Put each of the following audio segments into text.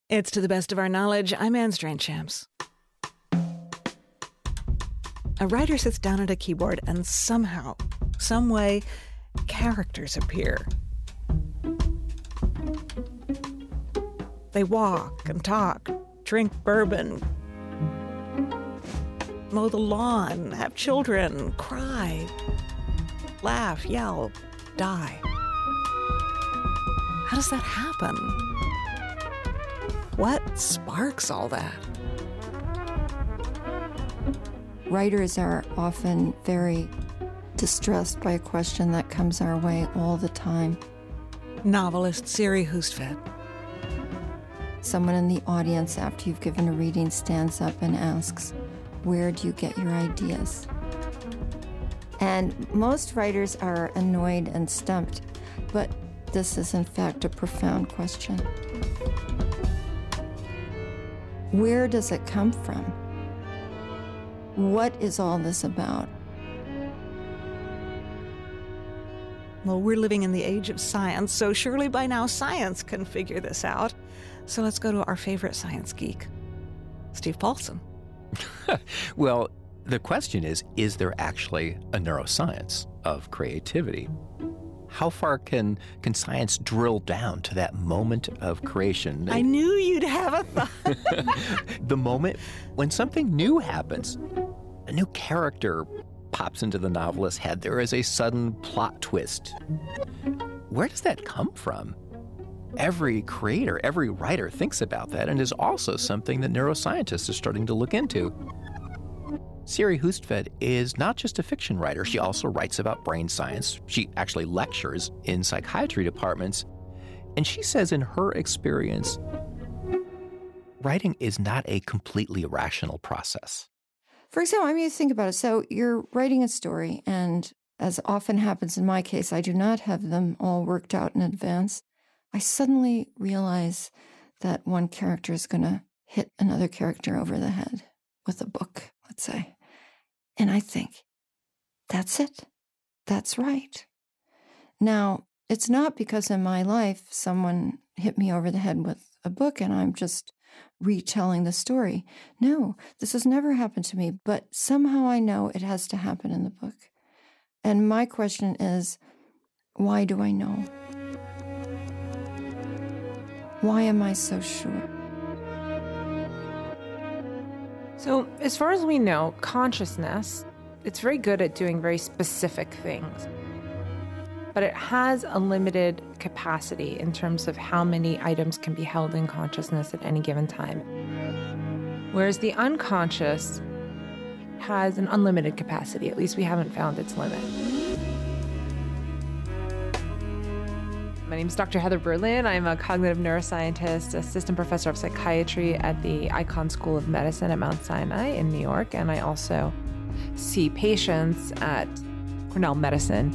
It's To the Best of Our Knowledge. I'm Anne Strainchamps. A writer sits down at a keyboard and somehow, some way, characters appear. They walk and talk, drink bourbon, mow the lawn, have children, cry, laugh, yell, die. How does that happen? What sparks all that? Writers are often very distressed by a question that comes our way all the time. Novelist Siri Hustvedt. Someone in the audience, after you've given a reading, stands up and asks, "Where do you get your ideas?" And most writers are annoyed and stumped, but this is in fact a profound question. Where does it come from? What is all this about? Well, we're living in the age of science, so surely by now science can figure this out. So let's go to our favorite science geek, Steve Paulson. Well, the question is there actually a neuroscience of creativity? How far can science drill down to that moment of creation? I knew you'd have a thought. The moment when something new happens. A new character pops into the novelist's head. There is a sudden plot twist. Where does that come from? Every creator, every writer thinks about that, and is also something that neuroscientists are starting to look into. Siri Hustvedt is not just a fiction writer. She also writes about brain science. She actually lectures in psychiatry departments. And she says in her experience, writing is not a completely irrational process. For example, I mean, think about it. So you're writing a story, and as often happens in my case, I do not have them all worked out in advance. I suddenly realize that one character is going to hit another character over the head with a book, let's say. And I think, that's it. That's right. Now, it's not because in my life someone hit me over the head with a book and I'm just retelling the story. No, this has never happened to me, but somehow I know it has to happen in the book. And my question is, why do I know? Why am I so sure? So, as far as we know, consciousness, it's very good at doing very specific things. But it has a limited capacity in terms of how many items can be held in consciousness at any given time. Whereas the unconscious has an unlimited capacity. At least we haven't found its limit. My name is Dr. Heather Berlin. I'm a cognitive neuroscientist, assistant professor of psychiatry at the Icahn School of Medicine at Mount Sinai in New York, and I also see patients at Cornell Medicine.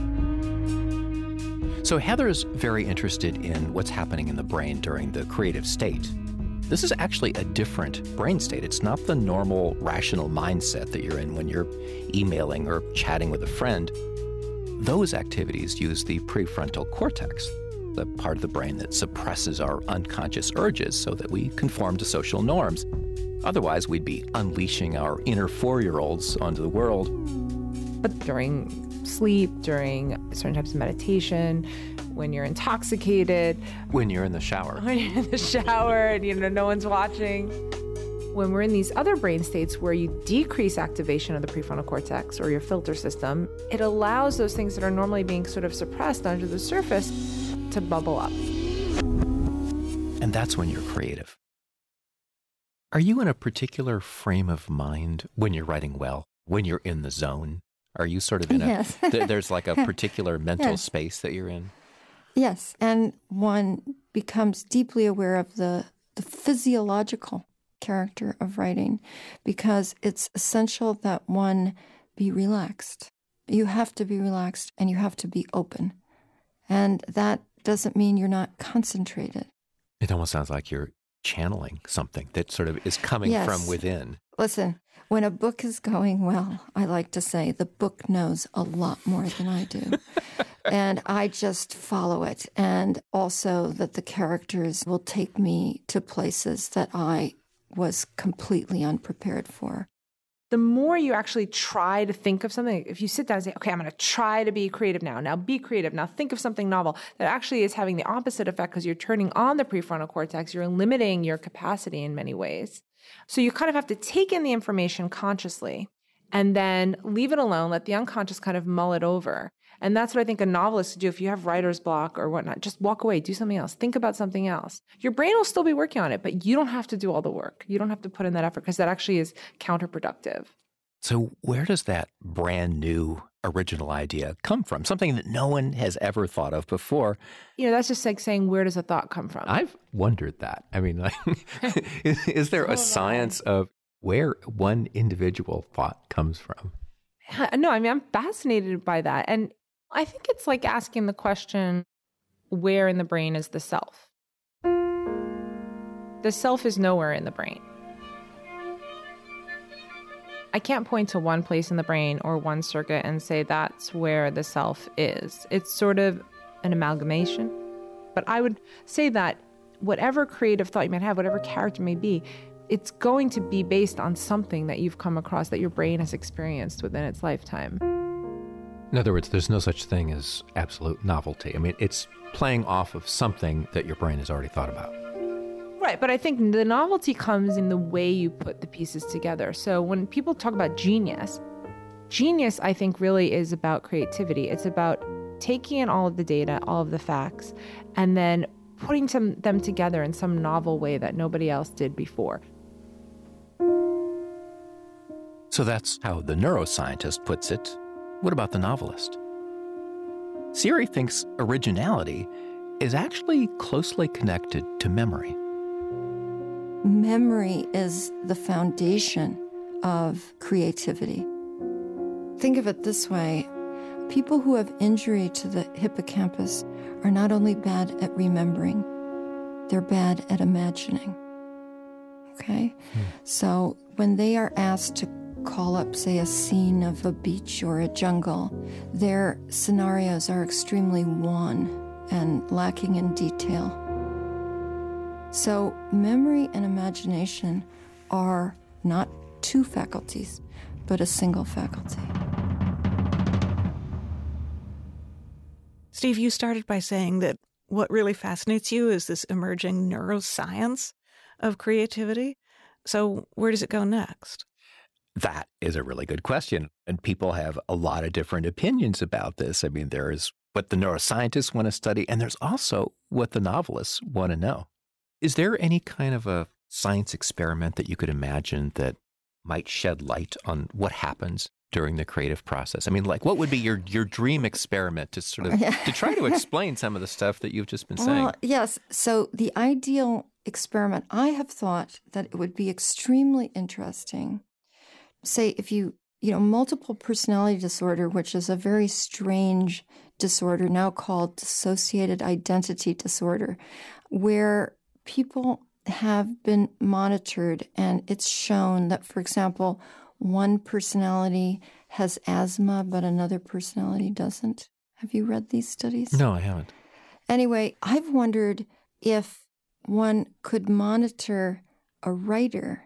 So Heather's very interested in what's happening in the brain during the creative state. This is actually a different brain state. It's not the normal rational mindset that you're in when you're emailing or chatting with a friend. Those activities use the prefrontal cortex, the part of the brain that suppresses our unconscious urges so that we conform to social norms. Otherwise, we'd be unleashing our inner 4-year-olds onto the world. But during sleep, during certain types of meditation, when you're intoxicated. When you're in the shower. When you're in the shower and, no one's watching. When we're in these other brain states where you decrease activation of the prefrontal cortex or your filter system, it allows those things that are normally being sort of suppressed under the surface to bubble up. And that's when you're creative. Are you in a particular frame of mind when you're writing well, when you're in the zone? Are you sort of in Yes. there's like a particular mental Yes. space that you're in? Yes, and one becomes deeply aware of the physiological character of writing because it's essential that one be relaxed. You have to be relaxed and you have to be open. And that doesn't mean you're not concentrated. It almost sounds like you're channeling something that sort of is coming Yes. from within. Listen, when a book is going well, I like to say the book knows a lot more than I do. And I just follow it. And also that the characters will take me to places that I was completely unprepared for. The more you actually try to think of something, if you sit down and say, okay, I'm going to try to be creative now be creative, now think of something novel, that actually is having the opposite effect because you're turning on the prefrontal cortex, you're limiting your capacity in many ways. So you kind of have to take in the information consciously and then leave it alone, let the unconscious kind of mull it over. And that's what I think a novelist should do. If you have writer's block or whatnot, just walk away, do something else, think about something else. Your brain will still be working on it, but you don't have to do all the work. You don't have to put in that effort because that actually is counterproductive. So where does that brand new original idea come from? Something that no one has ever thought of before. That's just like saying, where does a thought come from? I've wondered that. I mean, like, is there a science of where one individual thought comes from? No, I mean, I'm fascinated by that. And I think it's like asking the question, where in the brain is the self? The self is nowhere in the brain. I can't point to one place in the brain or one circuit and say that's where the self is. It's sort of an amalgamation. But I would say that whatever creative thought you might have, whatever character may be, it's going to be based on something that you've come across that your brain has experienced within its lifetime. In other words, there's no such thing as absolute novelty. I mean, it's playing off of something that your brain has already thought about. Right, but I think the novelty comes in the way you put the pieces together. So when people talk about genius, I think really is about creativity. It's about taking in all of the data, all of the facts, and then putting them together in some novel way that nobody else did before. So that's how the neuroscientist puts it. What about the novelist? Siri thinks originality is actually closely connected to memory. Memory is the foundation of creativity. Think of it this way. People who have injury to the hippocampus are not only bad at remembering, they're bad at imagining. Okay? So when they are asked to call up, say, a scene of a beach or a jungle, their scenarios are extremely wan and lacking in detail. So memory and imagination are not two faculties, but a single faculty. Steve, you started by saying that what really fascinates you is this emerging neuroscience of creativity. So where does it go next? That is a really good question. And people have a lot of different opinions about this. I mean, there's what the neuroscientists want to study, and there's also what the novelists want to know. Is there any kind of a science experiment that you could imagine that might shed light on what happens during the creative process? I mean, like, what would be your dream experiment to sort of to try to explain some of the stuff that you've just been saying? Well, yes. So the ideal experiment, I have thought that it would be extremely interesting. Say if you multiple personality disorder, which is a very strange disorder now called dissociated identity disorder, where people have been monitored and it's shown that, for example, one personality has asthma, but another personality doesn't. Have you read these studies? No, I haven't. Anyway, I've wondered if one could monitor a writer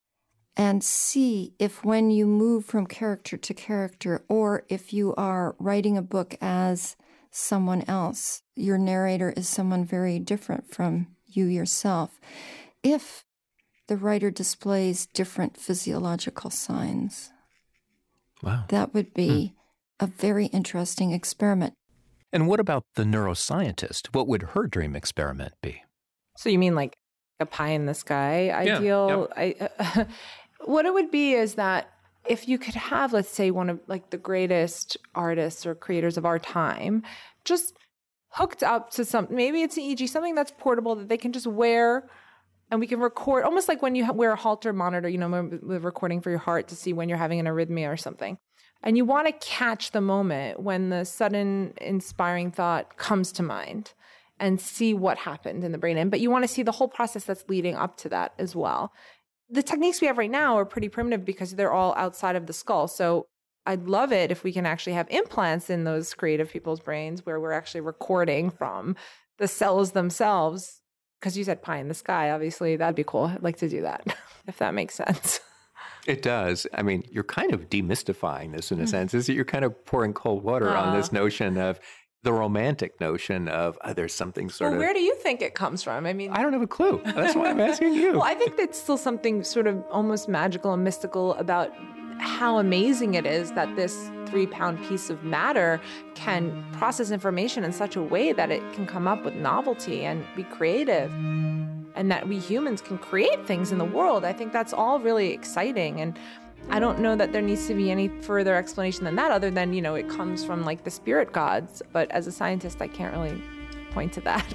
and see if when you move from character to character, or if you are writing a book as someone else, your narrator is someone very different from you yourself, if the writer displays different physiological signs. Wow. That would be a very interesting experiment. And what about the neuroscientist? What would her dream experiment be? So you mean like a pie in the sky ideal? Yeah. What it would be is that if you could have, let's say, one of like the greatest artists or creators of our time, just hooked up to something, maybe it's an EEG, something that's portable that they can just wear, and we can record, almost like when you wear a Holter monitor, with recording for your heart to see when you're having an arrhythmia or something. And you want to catch the moment when the sudden inspiring thought comes to mind and see what happened in the brain. But you want to see the whole process that's leading up to that as well. The techniques we have right now are pretty primitive because they're all outside of the skull. So I'd love it if we can actually have implants in those creative people's brains where we're actually recording from the cells themselves. Because you said pie in the sky, obviously, that'd be cool. I'd like to do that, if that makes sense. It does. I mean, you're kind of demystifying this in a sense. Is that you're kind of pouring cold water on this notion of the romantic notion of there's something sort of... Where do you think it comes from? I mean... I don't have a clue. That's why I'm asking you. Well, I think that's still something sort of almost magical and mystical about how amazing it is that this 3-pound piece of matter can process information in such a way that it can come up with novelty and be creative, and that we humans can create things in the world. I think that's all really exciting. And I don't know that there needs to be any further explanation than that, other than, it comes from like the spirit gods. But as a scientist, I can't really point to that.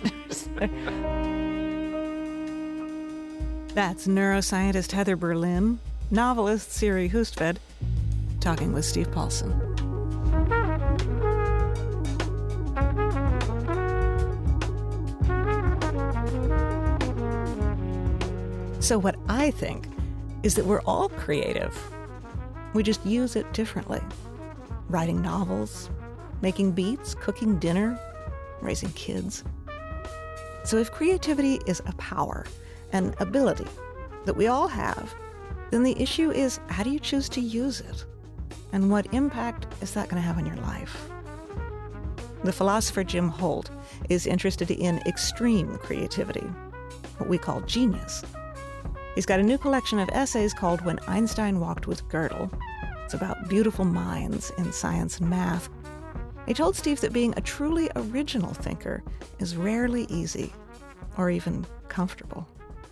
That's neuroscientist Heather Berlin, novelist Siri Hustvedt, talking with Steve Paulson. So what I think is that we're all creative. We just use it differently. Writing novels, making beats, cooking dinner, raising kids. So if creativity is a power, an ability that we all have, then the issue is, how do you choose to use it? And what impact is that going to have on your life? The philosopher Jim Holt is interested in extreme creativity, what we call genius. He's got a new collection of essays called When Einstein Walked with Gödel. It's about beautiful minds in science and math. He told Steve that being a truly original thinker is rarely easy or even comfortable.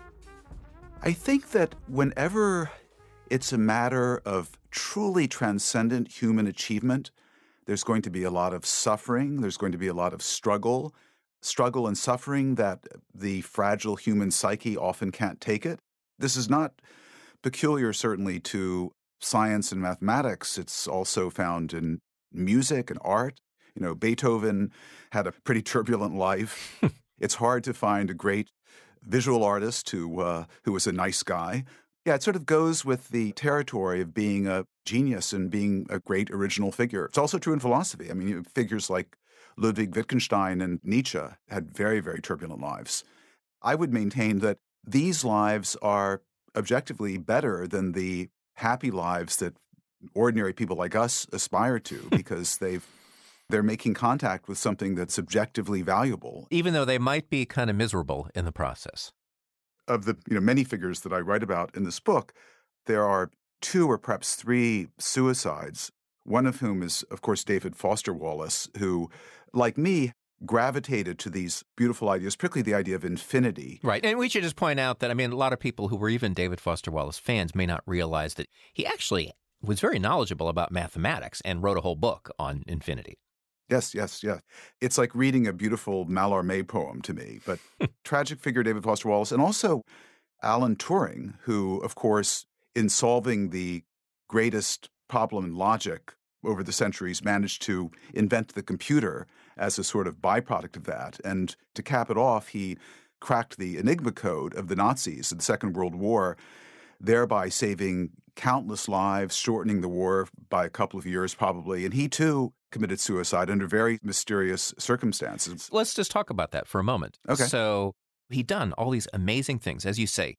I think that whenever it's a matter of truly transcendent human achievement, there's going to be a lot of suffering, there's going to be a lot of struggle and suffering that the fragile human psyche often can't take it. This is not peculiar, certainly, to science and mathematics. It's also found in music and art. Beethoven had a pretty turbulent life. It's hard to find a great visual artist who was a nice guy. Yeah, it sort of goes with the territory of being a genius and being a great original figure. It's also true in philosophy. I mean, figures like Ludwig Wittgenstein and Nietzsche had very, very turbulent lives. I would maintain that these lives are objectively better than the happy lives that ordinary people like us aspire to, because they're making contact with something that's objectively valuable. Even though they might be kind of miserable in the process. Of the many figures that I write about in this book, there are 2 or perhaps 3 suicides, one of whom is, of course, David Foster Wallace, who, like me, gravitated to these beautiful ideas, particularly the idea of infinity. Right. And we should just point out that, a lot of people who were even David Foster Wallace fans may not realize that he actually was very knowledgeable about mathematics and wrote a whole book on infinity. Yes. It's like reading a beautiful Mallarmé poem to me. But tragic figure David Foster Wallace, and also Alan Turing, who, of course, in solving the greatest problem in logic over the centuries, managed to invent the computer as a sort of byproduct of that. And to cap it off, he cracked the Enigma code of the Nazis in the Second World War, thereby saving countless lives, shortening the war by a couple of years probably. And he, too, committed suicide under very mysterious circumstances. Let's just talk about that for a moment. Okay. So he'd done all these amazing things. As you say,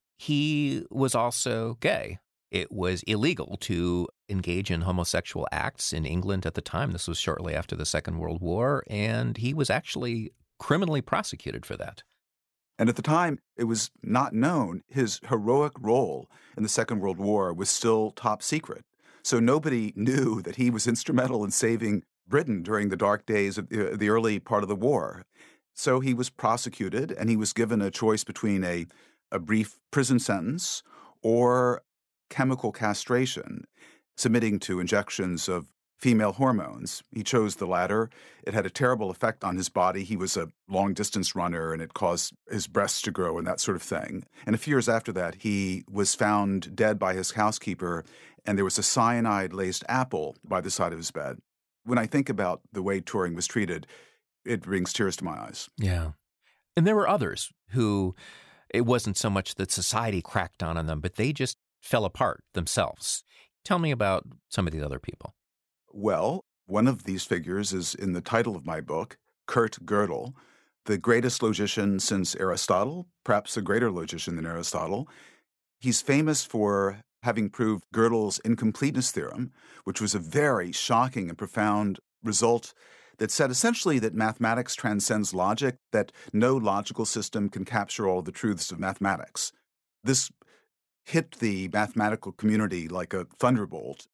he was also gay. It was illegal to engage in homosexual acts in England at the time. This was shortly after the Second World War, and he was actually criminally prosecuted for that. And at the time, it was not known. His heroic role in the Second World War was still top secret. So nobody knew that he was instrumental in saving Britain during the dark days of the early part of the war. So he was prosecuted, and he was given a choice between a brief prison sentence or chemical castration, submitting to injections of female hormones. He chose the latter. It had a terrible effect on his body. He was a long-distance runner, and it caused his breasts to grow and that sort of thing. And a few years after that, he was found dead by his housekeeper, and there was a cyanide-laced apple by the side of his bed. When I think about the way Turing was treated, it brings tears to my eyes. Yeah. And there were others who it wasn't so much that society cracked down on them, but they just fell apart themselves. Tell me about some of these other people. Well, one of these figures is in the title of my book, Kurt Gödel, the greatest logician since Aristotle, perhaps a greater logician than Aristotle. He's famous for having proved Gödel's incompleteness theorem, which was a very shocking and profound result that said essentially that mathematics transcends logic, that no logical system can capture all the truths of mathematics. This hit the mathematical community like a thunderbolt.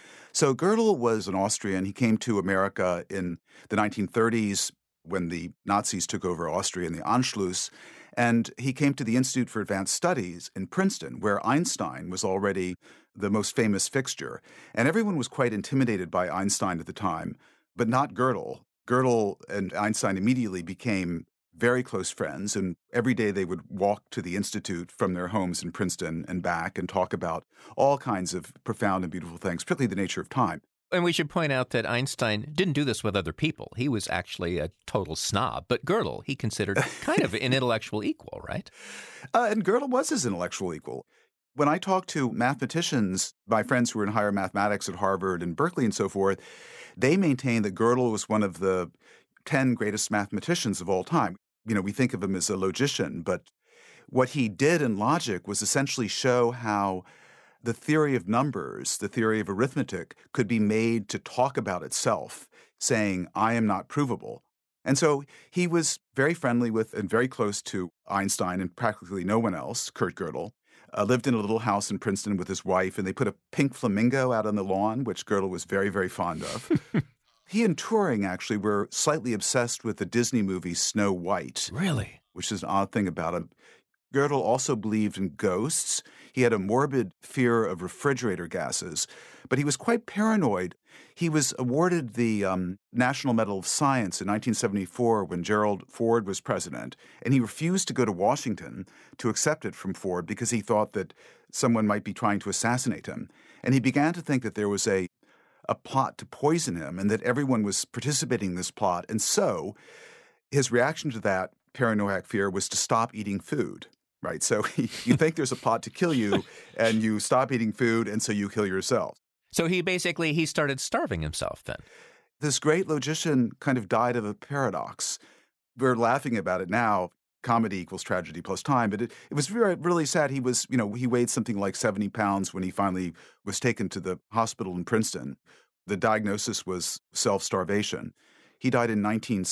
So Gödel was an Austrian. He came to America in the 1930s when the Nazis took over Austria in the Anschluss, and he came to the Institute for Advanced Studies in Princeton, where Einstein was already the most famous fixture. And everyone was quite intimidated by Einstein at the time, but not Gödel. Gödel and Einstein immediately became very close friends, and every day they would walk to the Institute from their homes in Princeton and back and talk about all kinds of profound and beautiful things, particularly the nature of time. And we should point out that Einstein didn't do this with other people. He was actually a total snob. But Gödel, he considered kind of an intellectual equal, right? And Gödel was his intellectual equal. When I talk to mathematicians, my friends who were in higher mathematics at Harvard and Berkeley and so forth, they maintain that Gödel was one of the 10 greatest mathematicians of all time. You know, we think of him as a logician, but what he did in logic was essentially show how the theory of numbers, the theory of arithmetic, could be made to talk about itself, saying, I am not provable. And so he was very friendly with and very close to Einstein and practically no one else, Kurt Gödel. Lived in a little house in Princeton with his wife, and they put a pink flamingo out on the lawn, which Gödel was very, very fond of. He and Turing actually were slightly obsessed with the Disney movie Snow White. Really? Which is an odd thing about him. Gödel also believed in ghosts. He had a morbid fear of refrigerator gases, but he was quite paranoid. He was awarded the National Medal of Science in 1974 when Gerald Ford was president, and he refused to go to Washington to accept it from Ford because he thought that someone might be trying to assassinate him. And he began to think that there was a plot to poison him and that everyone was participating in this plot. And so his reaction to that paranoid fear was to stop eating food. Right. So you think there's a plot to kill you and you stop eating food and so you kill yourself. So he started starving himself then. This great logician kind of died of a paradox. We're laughing about it now. Comedy equals tragedy plus time. But it was really sad. He was, he weighed something like 70 pounds when he finally was taken to the hospital in Princeton. The diagnosis was self-starvation. He died in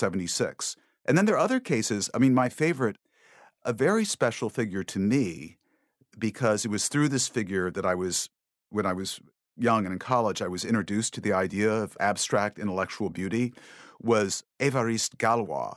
1976. And then there are other cases. I mean, my favorite, a very special figure to me, because it was through this figure that when I was young and in college, I was introduced to the idea of abstract intellectual beauty, was Évariste Galois,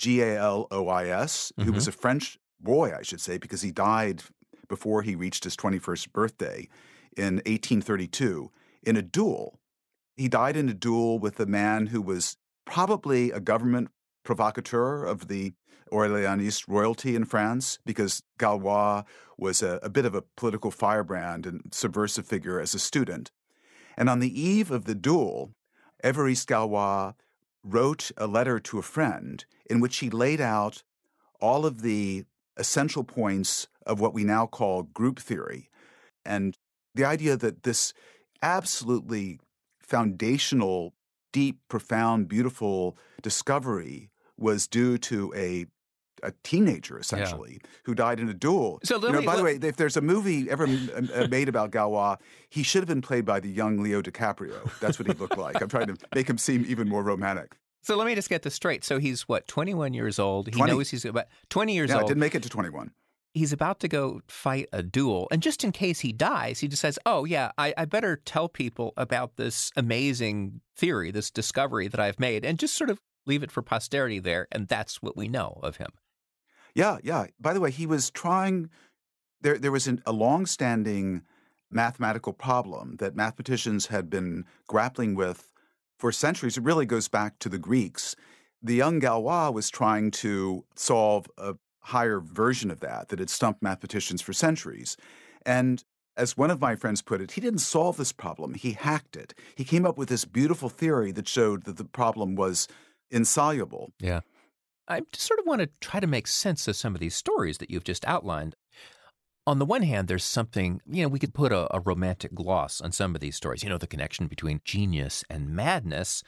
Galois, who was a French boy, I should say, because he died before he reached his 21st birthday in 1832 in a duel. He died in a duel with a man who was probably a government provocateur of the Orléanist royalty in France, because Galois was a bit of a political firebrand and subversive figure as a student. And on the eve of the duel, Évariste Galois wrote a letter to a friend in which he laid out all of the essential points of what we now call group theory. And the idea that this absolutely foundational, deep, profound, beautiful discovery was due to a teenager, essentially, who died in a duel. So by the way, if there's a movie ever made about Galois, he should have been played by the young Leo DiCaprio. That's what he looked like. I'm trying to make him seem even more romantic. So let me just get this straight. So he's, 21 years old? He 20. knows he's about 20 years old. Yeah, didn't make it to 21. He's about to go fight a duel. And just in case he dies, he just says, oh, yeah, I better tell people about this amazing theory, this discovery that I've made, and just sort of leave it for posterity there. And that's what we know of him. Yeah. By the way, he was trying – there was a long-standing mathematical problem that mathematicians had been grappling with for centuries. It really goes back to the Greeks. The young Galois was trying to solve a higher version of that had stumped mathematicians for centuries. And as one of my friends put it, he didn't solve this problem. He hacked it. He came up with this beautiful theory that showed that the problem was insoluble. Yeah. I just sort of want to try to make sense of some of these stories that you've just outlined. On the one hand, there's something, we could put a romantic gloss on some of these stories, the connection between genius and madness,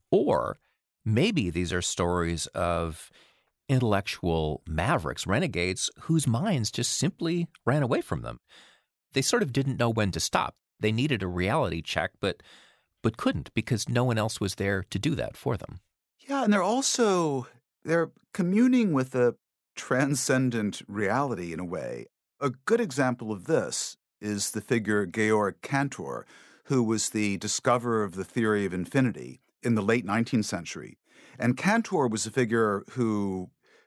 or maybe these are stories of intellectual mavericks, renegades, whose minds just simply ran away from them. They sort of didn't know when to stop. They needed a reality check, but couldn't because no one else was there to do that for them. Yeah, and they're communing with a transcendent reality in a way. A good example of this is the figure Georg Cantor, who was the discoverer of the theory of infinity in the late 19th century. And Cantor was a figure who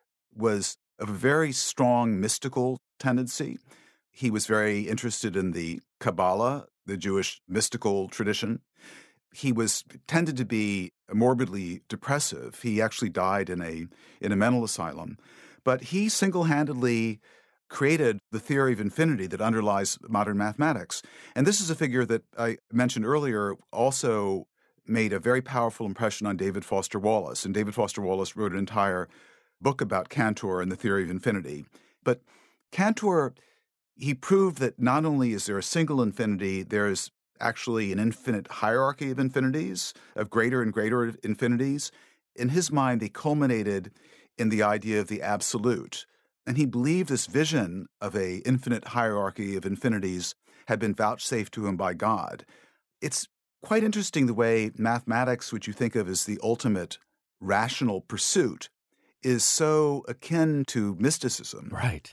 was of a very strong mystical tendency. He was very interested in the Kabbalah, the Jewish mystical tradition. He tended to be morbidly depressive. He actually died in a mental asylum. But he single-handedly created the theory of infinity that underlies modern mathematics. And this is a figure that I mentioned earlier also made a very powerful impression on David Foster Wallace. And David Foster Wallace wrote an entire book about Cantor and the theory of infinity. But Cantor, he proved that not only is there a single infinity, there's actually an infinite hierarchy of infinities, of greater and greater infinities. In his mind, they culminated in the idea of the absolute. And he believed this vision of an infinite hierarchy of infinities had been vouchsafed to him by God. It's quite interesting the way mathematics, which you think of as the ultimate rational pursuit, is so akin to mysticism. Right.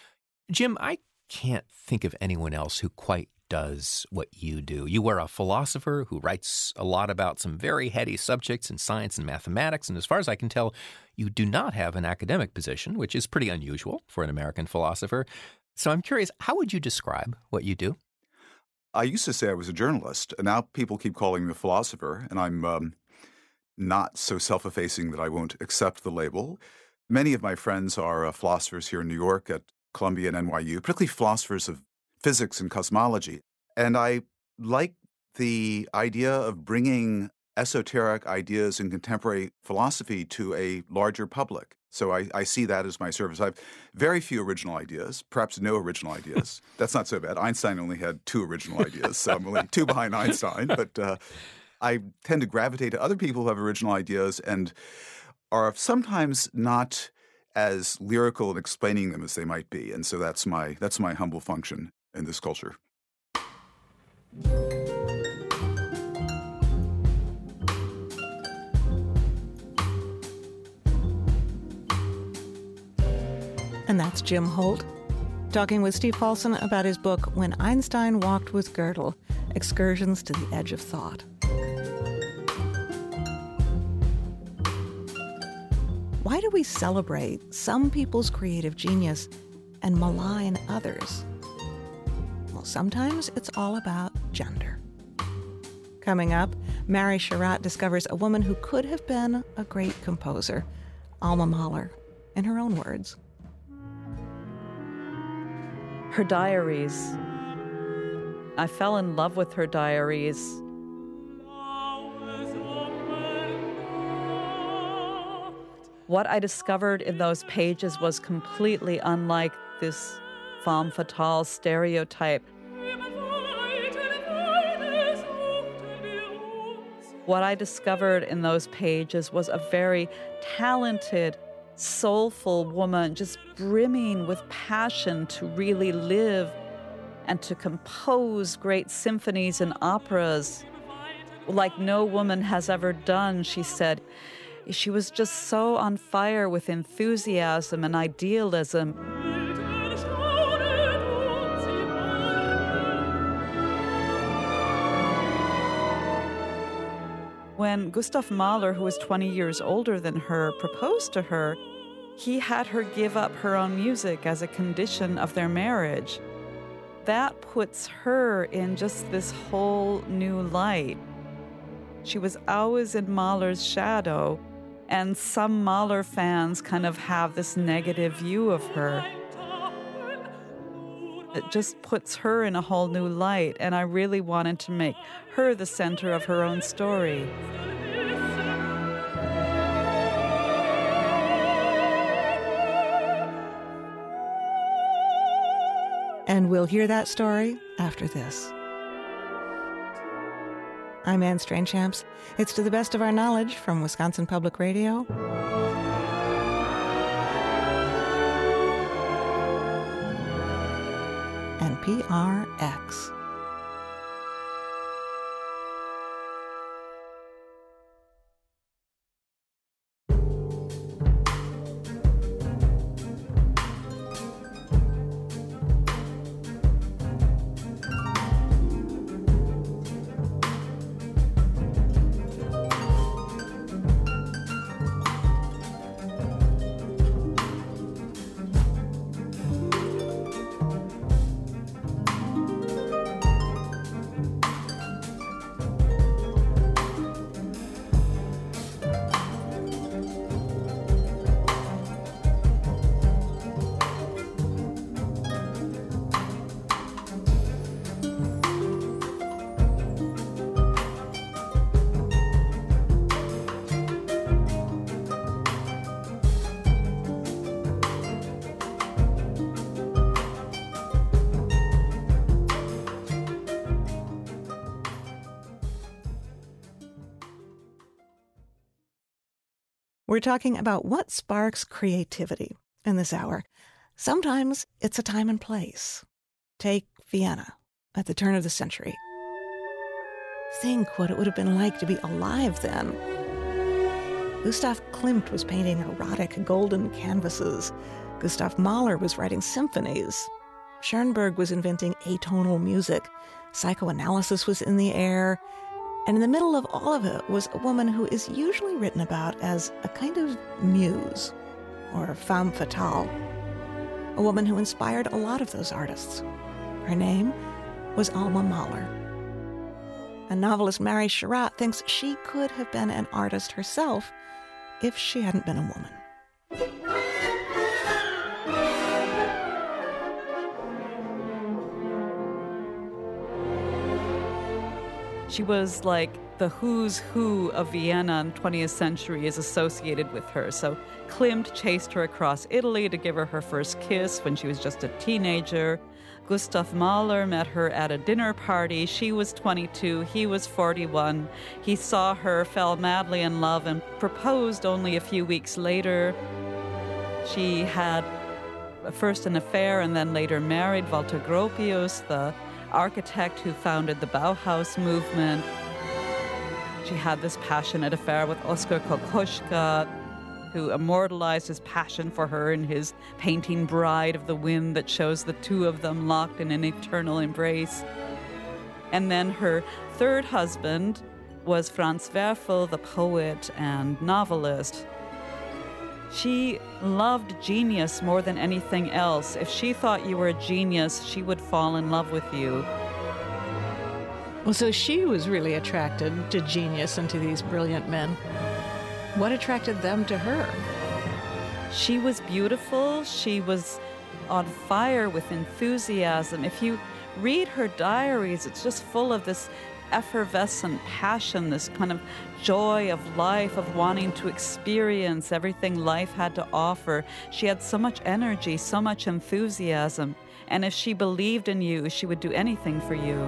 Jim, I can't think of anyone else who quite does what you do. You are a philosopher who writes a lot about some very heady subjects in science and mathematics, and as far as I can tell, you do not have an academic position, which is pretty unusual for an American philosopher. So I'm curious, how would you describe what you do? I used to say I was a journalist, and now people keep calling me a philosopher, and I'm not so self-effacing that I won't accept the label. Many of my friends are philosophers here in New York at Columbia and NYU, particularly philosophers of physics and cosmology. And I like the idea of bringing esoteric ideas in contemporary philosophy to a larger public. So I see that as my service. I have very few original ideas, perhaps no original ideas. That's not so bad. Einstein only had 2 original ideas, so I'm only 2 behind Einstein. But I tend to gravitate to other people who have original ideas and are sometimes not as lyrical in explaining them as they might be. And so that's my humble function in this culture. And that's Jim Holt, talking with Steve Paulson about his book, When Einstein Walked with Gödel, Excursions to the Edge of Thought. Why do we celebrate some people's creative genius and malign others? Well, sometimes it's all about gender. Coming up, Mary Sherratt discovers a woman who could have been a great composer, Alma Mahler, in her own words. Her diaries. I fell in love with her diaries. What I discovered in those pages was completely unlike this femme fatale stereotype. What I discovered in those pages was a very talented, soulful woman, just brimming with passion to really live and to compose great symphonies and operas like no woman has ever done, she said. She was just so on fire with enthusiasm and idealism. When Gustav Mahler, who was 20 years older than her, proposed to her, he had her give up her own music as a condition of their marriage. That puts her in just this whole new light. She was always in Mahler's shadow, and some Mahler fans kind of have this negative view of her. It just puts her in a whole new light, and I really wanted to make her the center of her own story. And we'll hear that story after this. I'm Anne Strainchamps. It's To the Best of Our Knowledge from Wisconsin Public Radio. And PRX. We're talking about what sparks creativity in this hour. Sometimes it's a time and place. Take Vienna at the turn of the century. Think what it would have been like to be alive then. Gustav Klimt was painting erotic golden canvases. Gustav Mahler was writing symphonies. Schoenberg was inventing atonal music. Psychoanalysis was in the air. And in the middle of all of it was a woman who is usually written about as a kind of muse, or femme fatale. A woman who inspired a lot of those artists. Her name was Alma Mahler. And novelist Mary Sherratt thinks she could have been an artist herself if she hadn't been a woman. She was like the who's who of Vienna in the 20th century is associated with her. So Klimt chased her across Italy to give her her first kiss when she was just a teenager. Gustav Mahler met her at a dinner party. She was 22, he was 41. He saw her, fell madly in love, and proposed only a few weeks later. She had first an affair and then later married Walter Gropius, the architect who founded the Bauhaus movement. She had this passionate affair with Oskar Kokoschka, who immortalized his passion for her in his painting Bride of the Wind that shows the two of them locked in an eternal embrace. And then her third husband was Franz Werfel, the poet and novelist. She loved genius more than anything else. If she thought you were a genius, she would fall in love with you. Well, so she was really attracted to genius and to these brilliant men. What attracted them to her? She was beautiful. She was on fire with enthusiasm. If you read her diaries, it's just full of this effervescent passion, this kind of joy of life, of wanting to experience everything life had to offer. She had so much energy, so much enthusiasm. And if she believed in you, she would do anything for you.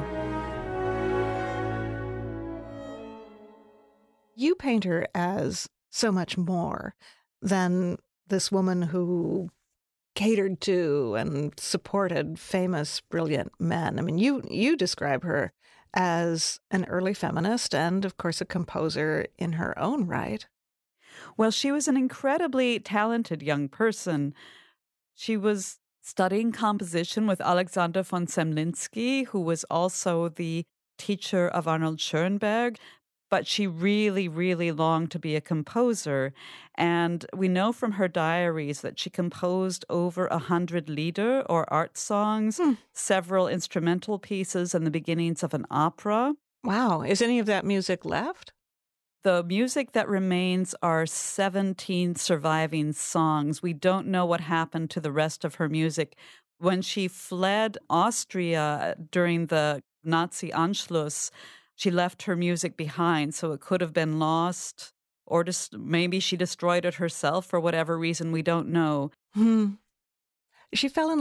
You paint her as so much more than this woman who catered to and supported famous, brilliant men. I mean, you describe her as an early feminist and, of course, a composer in her own right. Well, she was an incredibly talented young person. She was studying composition with Alexander von Zemlinsky, who was also the teacher of Arnold Schoenberg. But she really, really longed to be a composer. And we know from her diaries that she composed over 100 Lieder or art songs, several instrumental pieces, and the beginnings of an opera. Wow. Is any of that music left? The music that remains are 17 surviving songs. We don't know what happened to the rest of her music. When she fled Austria during the Nazi Anschluss, she left her music behind, so it could have been lost, or just maybe she destroyed it herself for whatever reason we don't know. She fell in love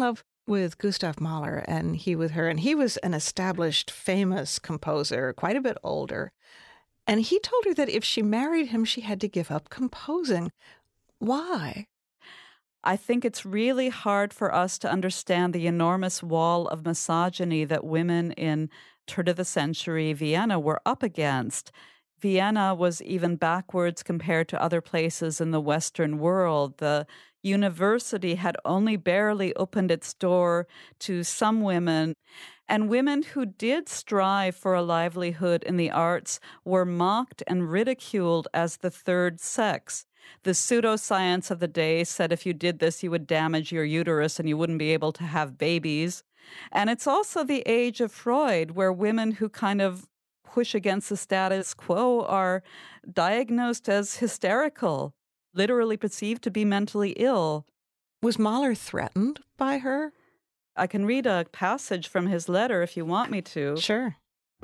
with Gustav Mahler and he with her, and he was an established, famous composer, quite a bit older. And he told her that if she married him, she had to give up composing. Why? I think it's really hard for us to understand the enormous wall of misogyny that women in turn of the century Vienna were up against. Vienna was even backwards compared to other places in the Western world. The university had only barely opened its door to some women, and women who did strive for a livelihood in the arts were mocked and ridiculed as the third sex. The pseudoscience of the day said if you did this, you would damage your uterus and you wouldn't be able to have babies. And it's also the age of Freud, where women who kind of push against the status quo are diagnosed as hysterical, literally perceived to be mentally ill. Was Mahler threatened by her? I can read a passage from his letter if you want me to. Sure.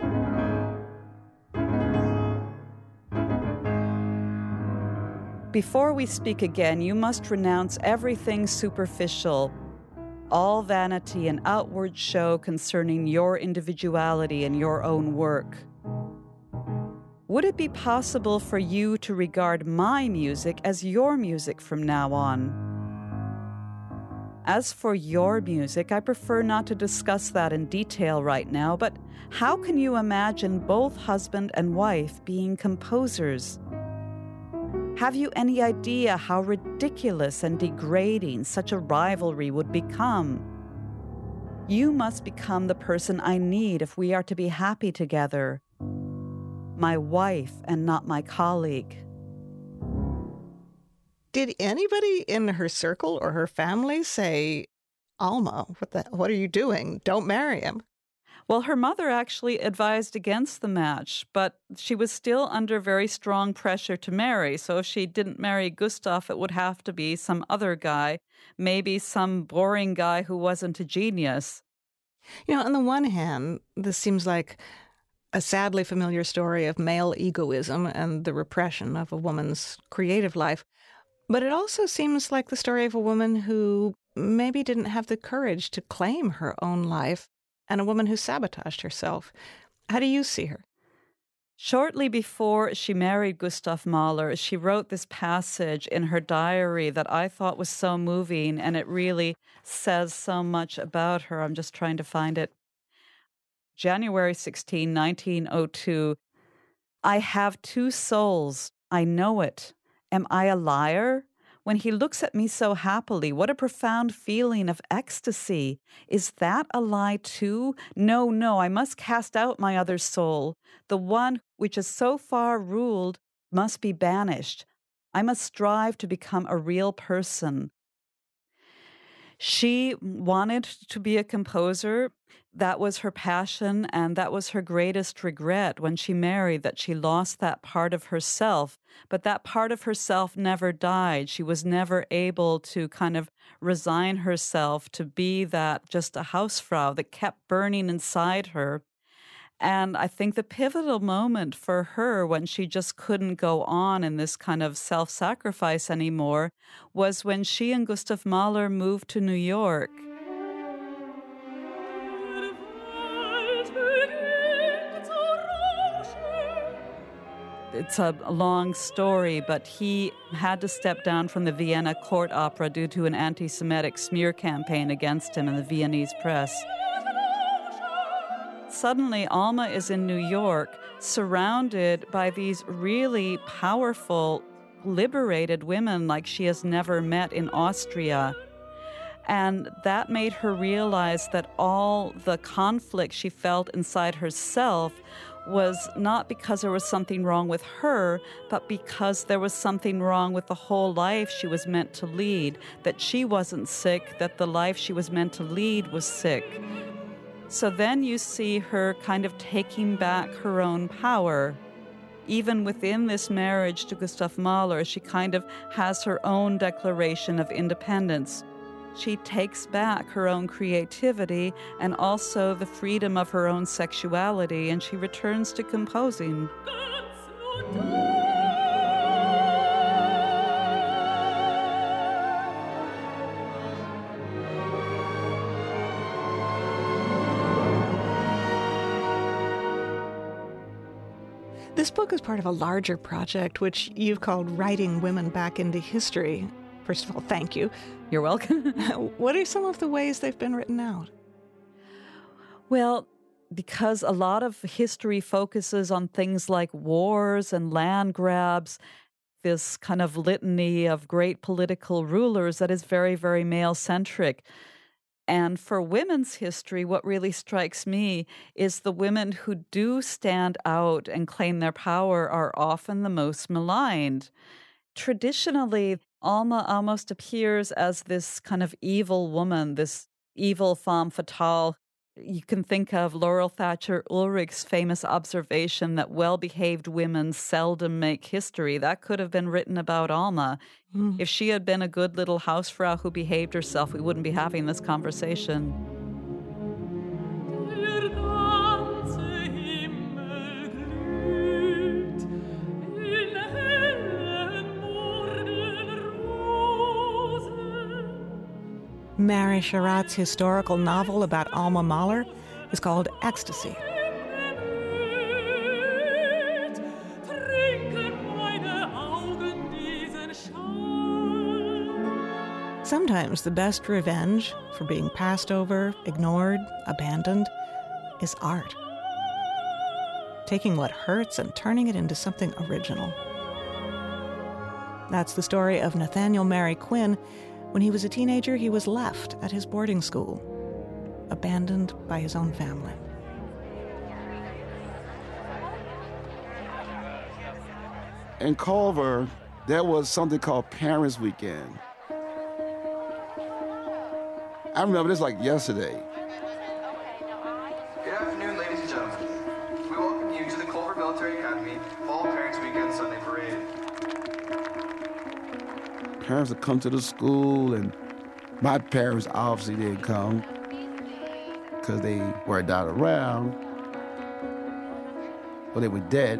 Before we speak again, you must renounce everything superficial, all vanity and outward show concerning your individuality and your own work. Would it be possible for you to regard my music as your music from now on? As for your music, I prefer not to discuss that in detail right now, but how can you imagine both husband and wife being composers? Have you any idea how ridiculous and degrading such a rivalry would become? You must become the person I need if we are to be happy together. My wife and not my colleague. Did anybody in her circle or her family say, Alma, what are you doing? Don't marry him? Well, her mother actually advised against the match, but she was still under very strong pressure to marry. So if she didn't marry Gustav, it would have to be some other guy, maybe some boring guy who wasn't a genius. You know, on the one hand, this seems like a sadly familiar story of male egoism and the repression of a woman's creative life. But it also seems like the story of a woman who maybe didn't have the courage to claim her own life, and a woman who sabotaged herself. How do you see her? Shortly before she married Gustav Mahler, she wrote this passage in her diary that I thought was so moving, and it really says so much about her. I'm just trying to find it. January 16, 1902. I have two souls. I know it. Am I a liar? When he looks at me so happily, what a profound feeling of ecstasy. Is that a lie too? No, I must cast out my other soul. The one which is so far ruled must be banished. I must strive to become a real person. She wanted to be a composer. That was her passion, and that was her greatest regret when she married, that she lost that part of herself. But that part of herself never died. She was never able to kind of resign herself to be that just a hausfrau that kept burning inside her. And I think the pivotal moment for her when she just couldn't go on in this kind of self-sacrifice anymore was when she and Gustav Mahler moved to New York. It's a long story, but he had to step down from the Vienna court opera due to an anti-Semitic smear campaign against him in the Viennese press. Suddenly, Alma is in New York, surrounded by these really powerful, liberated women like she has never met in Austria. And that made her realize that all the conflict she felt inside herself was not because there was something wrong with her, but because there was something wrong with the whole life she was meant to lead, that she wasn't sick, that the life she was meant to lead was sick. So then you see her kind of taking back her own power. Even within this marriage to Gustav Mahler, she kind of has her own declaration of independence. She takes back her own creativity and also the freedom of her own sexuality, and she returns to composing. This book is part of a larger project, which you've called Writing Women Back into History. First of all, thank you. You're welcome. What are some of the ways they've been written out? Well, because a lot of history focuses on things like wars and land grabs, this kind of litany of great political rulers that is very, very male-centric. And for women's history, what really strikes me is the women who do stand out and claim their power are often the most maligned. Traditionally, Alma almost appears as this kind of evil woman, this evil femme fatale. You can think of Laurel Thatcher Ulrich's famous observation that well-behaved women seldom make history. That could have been written about Alma. If she had been a good little hausfrau who behaved herself, we wouldn't be having this conversation. Mary Sherratt's historical novel about Alma Mahler is called Ecstasy. Sometimes the best revenge for being passed over, ignored, abandoned is art. Taking what hurts and turning it into something original. That's the story of Nathaniel Mary Quinn. When he was a teenager, he was left at his boarding school, abandoned by his own family. In Culver, there was something called Parents' Weekend. I remember this like yesterday. Good afternoon, ladies and gentlemen. We welcome you to the Culver Military Academy Fall Parents' Weekend Sunday Parade. Parents would come to the school, and my parents obviously didn't come because they were not around, or they were dead.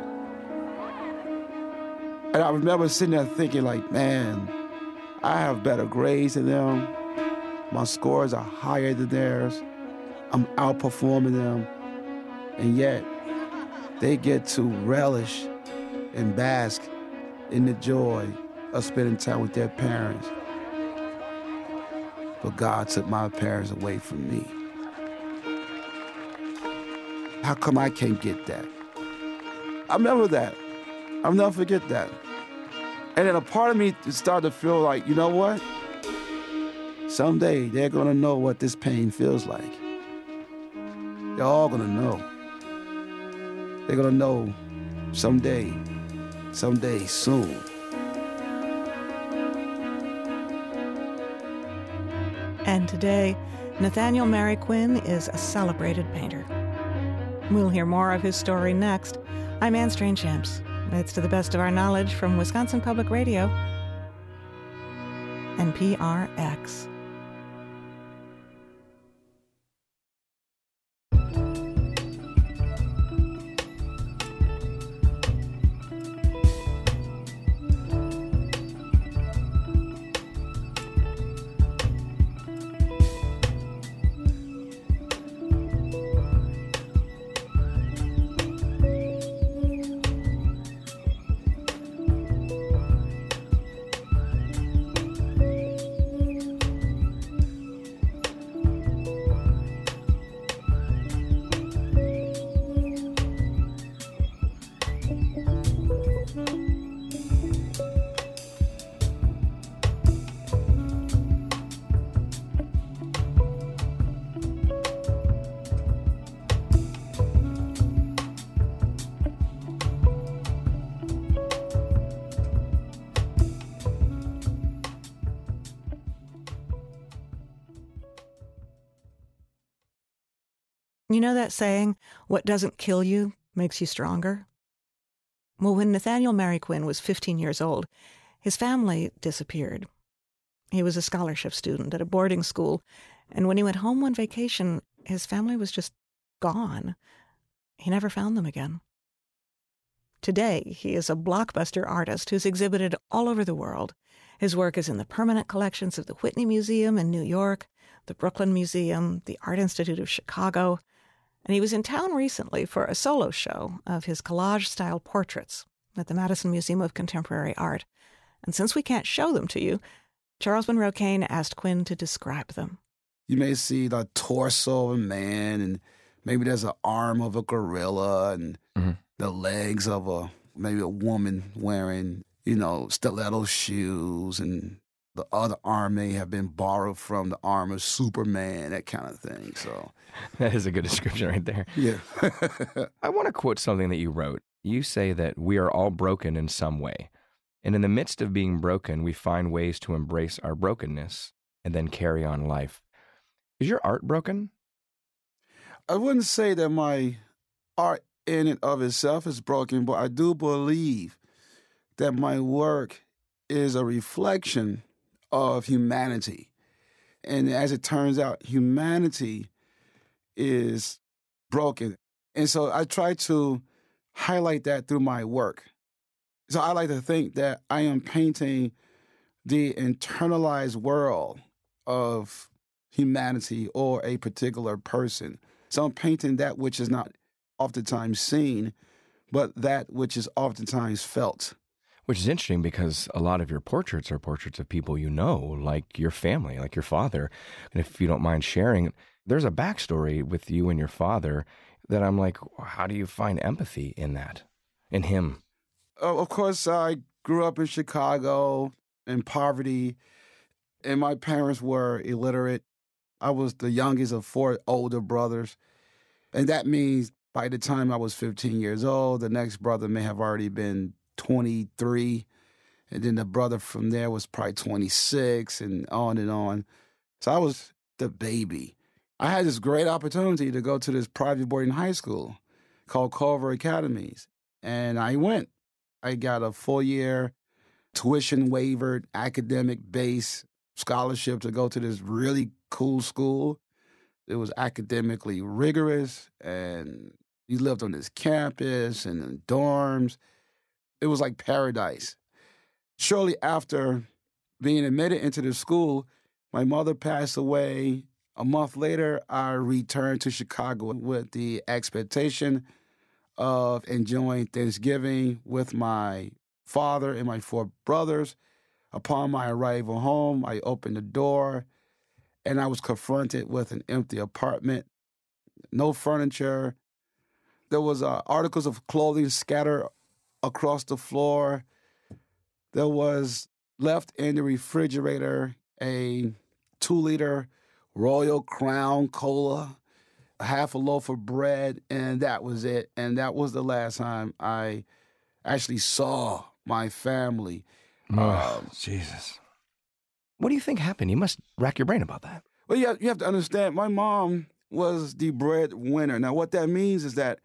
And I remember sitting there thinking like, man, I have better grades than them. My scores are higher than theirs. I'm outperforming them. And yet, they get to relish and bask in the joy of spending time with their parents. But God took my parents away from me. How come I can't get that? I remember that. I'll never forget that. And then a part of me started to feel like, you know what? Someday they're gonna know what this pain feels like. They're all gonna know. They're gonna know someday soon. And today, Nathaniel Mary Quinn is a celebrated painter. We'll hear more of his story next. I'm Anne Strange-Champs. It's to the best of our knowledge from Wisconsin Public Radio and PRX. You know that saying, what doesn't kill you makes you stronger? Well, when Nathaniel Mary Quinn was 15 years old, his family disappeared. He was a scholarship student at a boarding school, and when he went home on vacation, his family was just gone. He never found them again. Today, he is a blockbuster artist who's exhibited all over the world. His work is in the permanent collections of the Whitney Museum in New York, the Brooklyn Museum, the Art Institute of Chicago, And he was in town recently for a solo show of his collage-style portraits at the Madison Museum of Contemporary Art. And since we can't show them to you, Charles Monroe Kane asked Quinn to describe them. You may see the torso of a man, and maybe there's an arm of a gorilla, and the legs of maybe a woman wearing, stiletto shoes, and the other arm may have been borrowed from the arm of Superman, that kind of thing. So that is a good description right there. Yeah. I want to quote something that you wrote. You say that we are all broken in some way. And in the midst of being broken, we find ways to embrace our brokenness and then carry on life. Is your art broken? I wouldn't say that my art in and of itself is broken, but I do believe that my work is a reflection of humanity. And as it turns out, humanity is broken. And so I try to highlight that through my work. So I like to think that I am painting the internalized world of humanity or a particular person. So I'm painting that which is not oftentimes seen, but that which is oftentimes felt. Which is interesting because a lot of your portraits are portraits of people you know, like your family, like your father. And if you don't mind sharing, there's a backstory with you and your father that I'm like, how do you find empathy in that, in him? Of course, I grew up in Chicago in poverty, and my parents were illiterate. I was the youngest of 4 older brothers, and that means by the time I was 15 years old, the next brother may have already been 23, and then the brother from there was probably 26, and on and on. So I was the baby. I had this great opportunity to go to this private boarding high school called Culver Academies, and I went. I got a 4-year tuition waivered academic base scholarship to go to this really cool school. It was academically rigorous, and you lived on this campus and in dorms. It was like paradise. Shortly after being admitted into the school, my mother passed away. A month later, I returned to Chicago with the expectation of enjoying Thanksgiving with my father and my 4 brothers. Upon my arrival home, I opened the door, and I was confronted with an empty apartment, no furniture. There was articles of clothing scattered across the floor. There was left in the refrigerator a 2-liter Royal Crown Cola, half a loaf of bread, and that was it. And that was the last time I actually saw my family. Jesus. What do you think happened? You must rack your brain about that. Well, you have to understand, my mom was the breadwinner. Now, what that means is that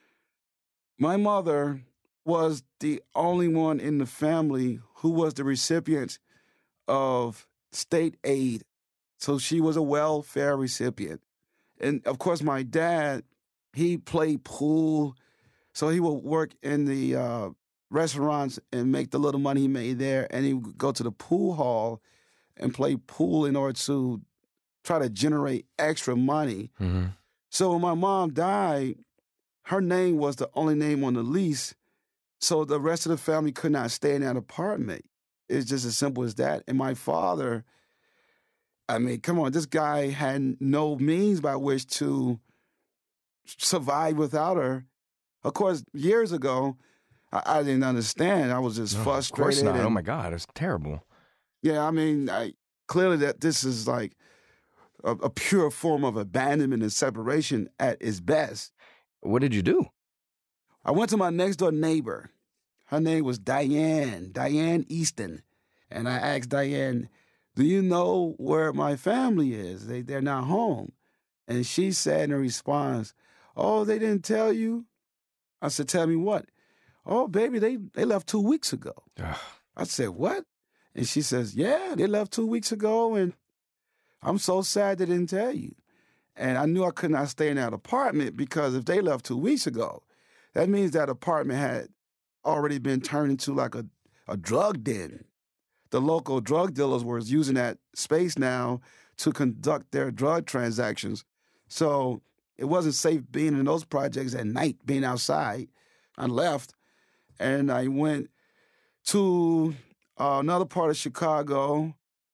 my mother was the only one in the family who was the recipient of state aid. So she was a welfare recipient. And, of course, my dad, he played pool. So he would work in the restaurants and make the little money he made there. And he would go to the pool hall and play pool in order to try to generate extra money. Mm-hmm. So when my mom died, her name was the only name on the lease. So the rest of the family could not stay in that apartment. It's just as simple as that. And my father, I mean, come on, this guy had no means by which to survive without her. Of course, years ago, I didn't understand. I was just frustrated. Of course not. Oh, my God. It's terrible. Yeah, I mean, clearly that this is like a pure form of abandonment and separation at its best. What did you do? I went to my next-door neighbor. Her name was Diane Easton. And I asked Diane, do you know where my family is? They're not home. And she said in response, oh, they didn't tell you? I said, tell me what? Oh, baby, they left 2 weeks ago. I said, what? And she says, yeah, they left 2 weeks ago, and I'm so sad they didn't tell you. And I knew I could not stay in that apartment because if they left 2 weeks ago, that means that apartment had already been turned into like a drug den. The local drug dealers were using that space now to conduct their drug transactions. So It wasn't safe being in those projects at night, being outside. I left, and I went to another part of Chicago,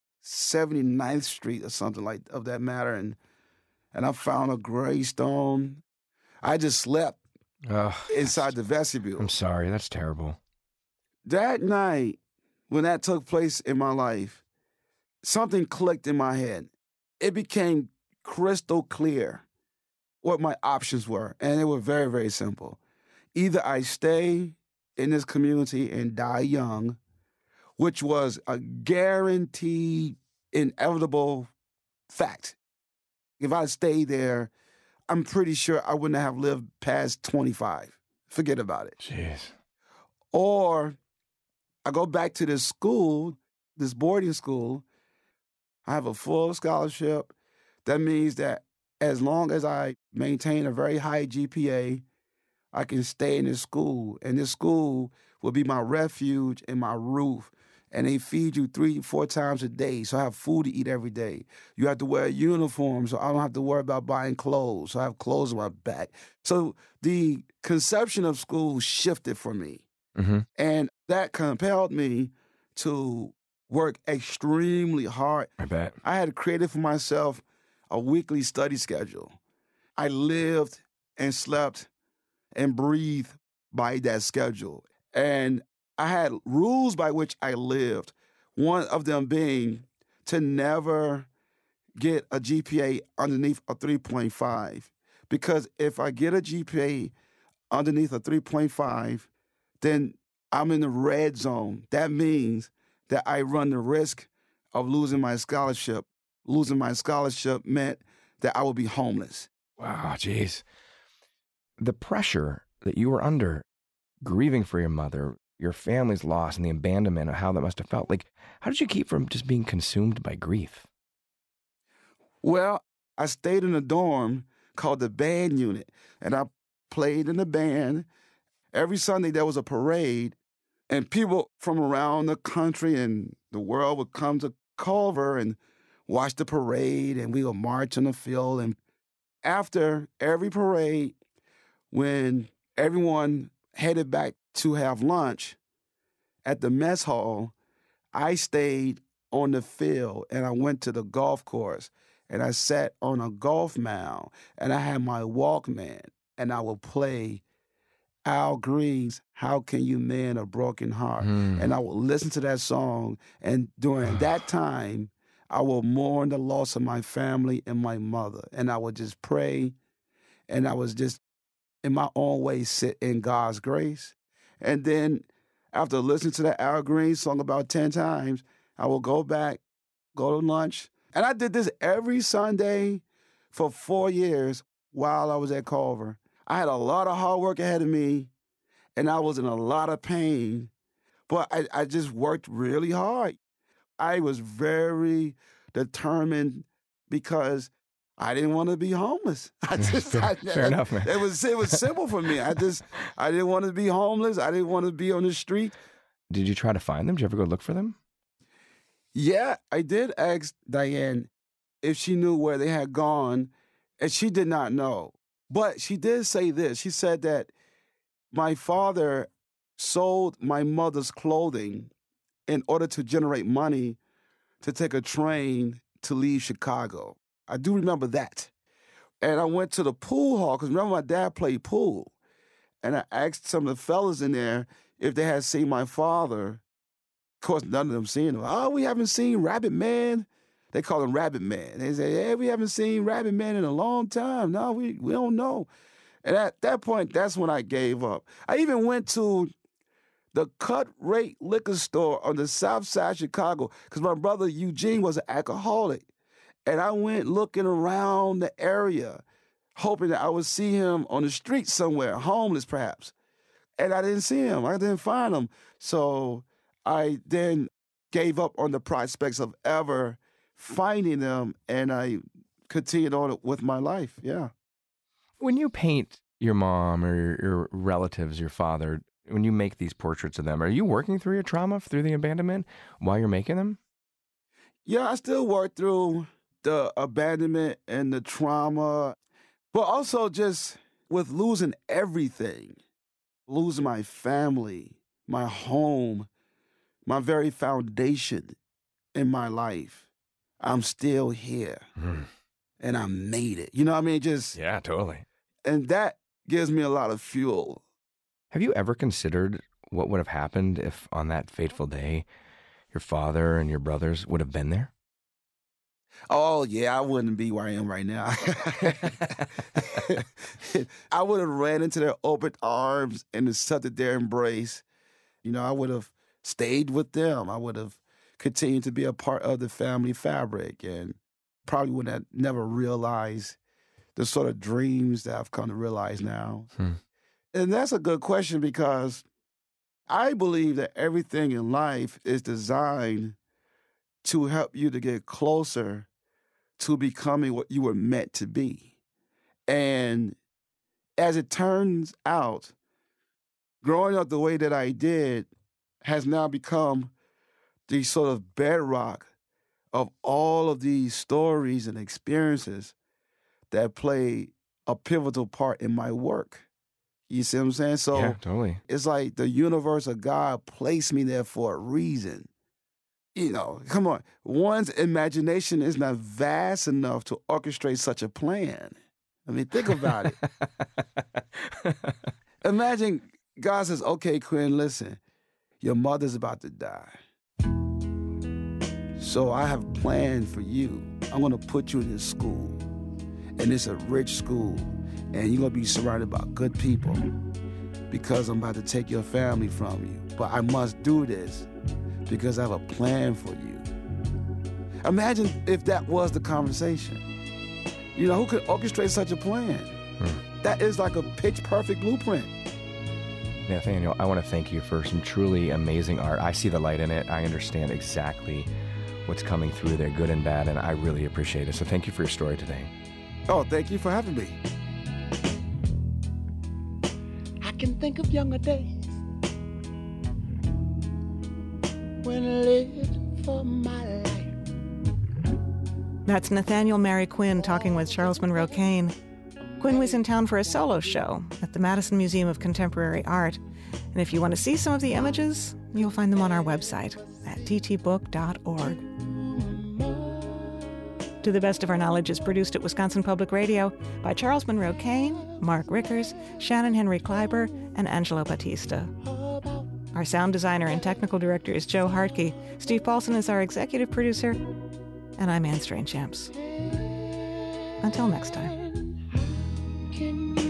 79th Street or something like of that matter, and I found a gravestone. I just slept inside the vestibule. I'm sorry, that's terrible. That night, when that took place in my life, something clicked in my head. It became crystal clear what my options were, and they were very, very simple. Either I stay in this community and die young, which was a guaranteed, inevitable fact. If I stayed there, I'm pretty sure I wouldn't have lived past 25. Forget about it. Jeez. Or I go back to this school, this boarding school. I have a full scholarship. That means that as long as I maintain a very high GPA, I can stay in this school. And this school will be my refuge and my roof. And they feed you 3-4 times a day. So I have food to eat every day. You have to wear a uniform, so I don't have to worry about buying clothes. So I have clothes on my back. So the conception of school shifted for me. Mm-hmm. And that compelled me to work extremely hard. I bet. I had created for myself a weekly study schedule. I lived and slept and breathed by that schedule. And I had rules by which I lived, one of them being to never get a GPA underneath a 3.5. Because if I get a GPA underneath a 3.5, then I'm in the red zone. That means that I run the risk of losing my scholarship. Losing my scholarship meant that I would be homeless. Wow, jeez. The pressure that you were under, grieving for your mother, your family's loss, and the abandonment of how that must have felt. Like, how did you keep from just being consumed by grief? Well, I stayed in a dorm called the band unit, and I played in the band. Every Sunday there was a parade, and people from around the country and the world would come to Culver and watch the parade, and we would march on the field. And after every parade, when everyone headed back to have lunch at the mess hall, I stayed on the field, and I went to the golf course, and I sat on a golf mound, and I had my Walkman, and I would play Al Green's How Can You Mend a Broken Heart? And I would listen to that song, and during that time, I would mourn the loss of my family and my mother, and I would just pray, and I was just, in my own way, sit in God's grace. And then after listening to that Al Green song about 10 times, I would go back, go to lunch. And I did this every Sunday for 4 years while I was at Culver. I had a lot of hard work ahead of me, and I was in a lot of pain, but I just worked really hard. I was very determined because I didn't want to be homeless. Fair enough, man. It was simple for me. I didn't want to be homeless. I didn't want to be on the street. Did you try to find them? Did you ever go look for them? Yeah, I did ask Diane if she knew where they had gone, and she did not know. But she did say this. She said that my father sold my mother's clothing in order to generate money to take a train to leave Chicago. I do remember that. And I went to the pool hall, because remember my dad played pool. And I asked some of the fellas in there if they had seen my father. Of course, none of them seen him. Oh, we haven't seen Rabbit Man. They call him Rabbit Man. They say, hey, we haven't seen Rabbit Man in a long time. No, we don't know. And at that point, that's when I gave up. I even went to the Cut Rate liquor store on the south side of Chicago, because my brother Eugene was an alcoholic. And I went looking around the area, hoping that I would see him on the street somewhere, homeless perhaps. And I didn't see him. I didn't find him. So I then gave up on the prospects of ever finding them, and I continued on with my life, yeah. When you paint your mom or your relatives, your father, when you make these portraits of them, are you working through your trauma, through the abandonment, while you're making them? Yeah, I still work through the abandonment and the trauma. But also just with losing everything, losing my family, my home, my very foundation in my life, I'm still here. And I made it. You know what I mean? Just Yeah, totally. And that gives me a lot of fuel. Have you ever considered what would have happened if on that fateful day your father and your brothers would have been there? Oh, yeah, I wouldn't be where I am right now. I would have ran into their open arms and accepted their embrace. You know, I would have stayed with them. I would have continued to be a part of the family fabric and probably would have never realized the sort of dreams that I've come to realize now. And that's a good question because I believe that everything in life is designed to help you to get closer to becoming what you were meant to be. And as it turns out, growing up the way that I did has now become the sort of bedrock of all of these stories and experiences that play a pivotal part in my work. You see what I'm saying? So yeah, totally. It's like the universe of God placed me there for a reason. You know, come on. One's imagination is not vast enough to orchestrate such a plan. I mean, think about it. Imagine God says, okay, Quinn, listen, your mother's about to die. So I have a plan for you. I'm going to put you in this school. And it's a rich school. And you're going to be surrounded by good people because I'm about to take your family from you. But I must do this because I have a plan for you. Imagine if that was the conversation. You know, who could orchestrate such a plan? That is like a pitch-perfect blueprint. Nathaniel, I want to thank you for some truly amazing art. I see the light in it. I understand exactly what's coming through there, good and bad, and I really appreciate it. So thank you for your story today. Oh, thank you for having me. I can think of younger days when I lived for my life. That's Nathaniel Mary Quinn talking with Charles Monroe Kane. Quinn was in town for a solo show at the Madison Museum of Contemporary Art. And if you want to see some of the images, you'll find them on our website at ttbook.org. To the Best of Our Knowledge is produced at Wisconsin Public Radio by Charles Monroe Kane, Mark Rickers, Shannon Henry Kleiber, and Angelo Batista. Our sound designer and technical director is Joe Hartke. Steve Paulson is our executive producer, and I'm Anne Strainchamps. Until next time.